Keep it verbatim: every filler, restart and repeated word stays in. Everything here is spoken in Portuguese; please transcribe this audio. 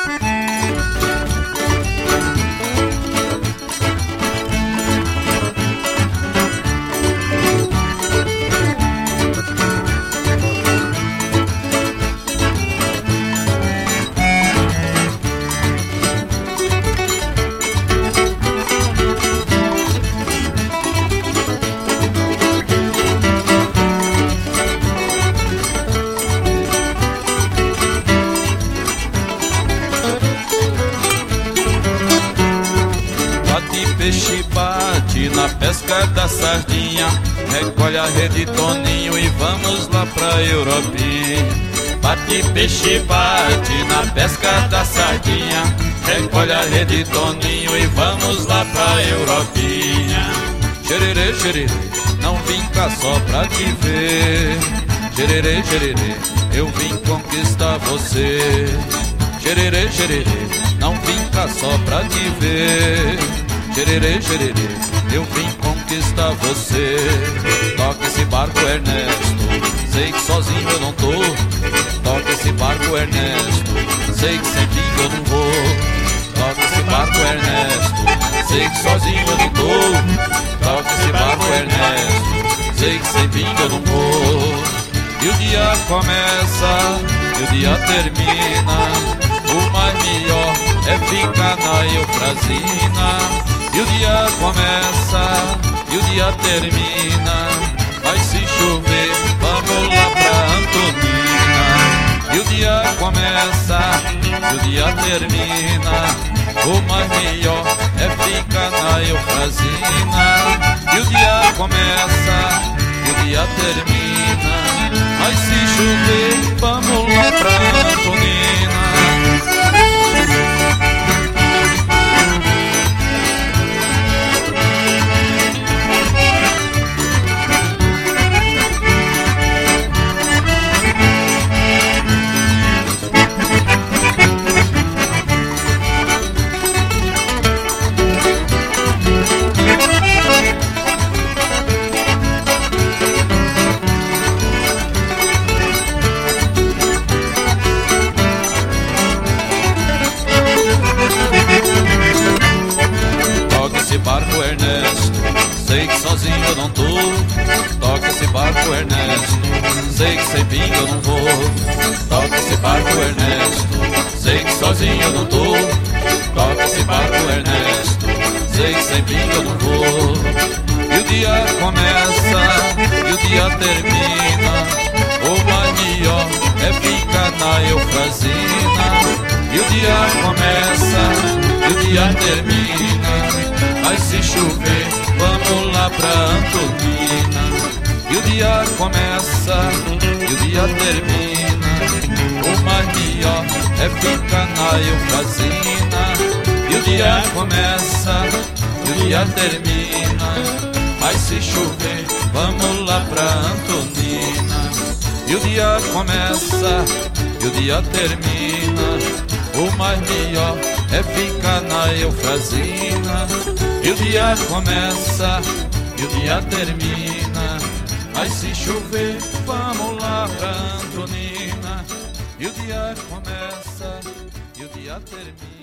Peixe bate na pesca da sardinha, recolhe a rede Toninho e vamos lá pra Europinha. Bate peixe bate na pesca da sardinha, recolhe a rede Toninho e vamos lá pra Europinha. Xererê, xererê, não vim cá só pra te ver. Xererê, xererê, eu vim conquistar você. Xererê, xererê, não vim cá só pra te ver. Xererê, xererê, eu vim conquistar você. Toca esse barco, Ernesto, sei que sozinho eu não tô. Toca esse barco, Ernesto, sei que sem fim eu não vou. Toca esse barco, Ernesto, sei que sozinho eu não tô. Toca esse barco, Ernesto, sei que sem fim eu não vou. E o dia começa, e o dia termina, o mais melhor é ficar na Eufrazina. E o dia começa, e o dia termina, vai se chover, vamos lá pra Antonina. E o dia começa, e o dia termina, o mais melhor é ficar na Eufrazina. E o dia começa, e o dia termina, vai se chover, vamos lá pra Antonina. Barco, Ernesto, sei que sozinho eu não tô. Toca esse barco, Ernesto, sei que sem fim eu não vou. Toca esse barco, Ernesto, sei que sozinho eu não tô. Toca esse barco, Ernesto, sei que sem fim eu não vou. E o dia começa, e o dia termina, o mais melhor é ficar na Eufrazina. E o dia começa, e o dia termina, vai se chover, vamos lá pra Antonina. E o dia começa, e o dia termina, o mais melhor é ficar na Eufrazina. E o dia começa, e o dia termina, vai se chover, vamos lá pra Antonina. E o dia começa, e o dia termina, o mais melhor é ficar na Eufrazina. E o dia começa, e o dia termina, vai se chover, vamos lá pra Antonina. E o dia começa, e o dia termina.